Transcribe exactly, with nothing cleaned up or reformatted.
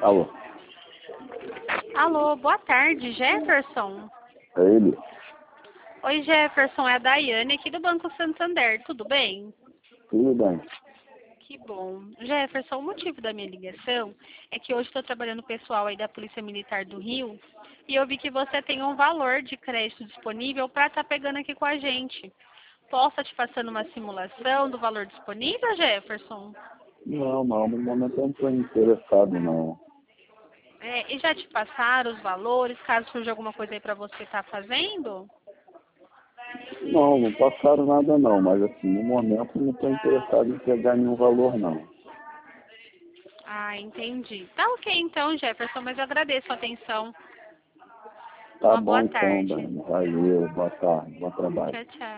Alô, Alô, boa tarde, Jefferson. é ele? Oi, Jefferson, é a Daiane aqui do Banco Santander, tudo bem? Tudo bem. Que bom. Jefferson, o motivo da minha ligação é que hoje estou trabalhando com o pessoal aí da Polícia Militar do Rio e eu vi que você tem um valor de crédito disponível para estar pegando aqui com a gente. Posso estar te passando uma simulação do valor disponível, Jefferson? Não, não, no momento eu não estou interessado, não. É, e já te passaram os valores, caso surja alguma coisa aí para você estar fazendo? Não, não passaram nada não, mas assim, no momento eu não estou interessado em pegar nenhum valor, não. Ah, entendi. Tá ok então, Jefferson, mas eu agradeço a atenção. Tá Uma bom boa então, tarde. Dani. Valeu, boa tarde, bom trabalho. Tchau, tchau.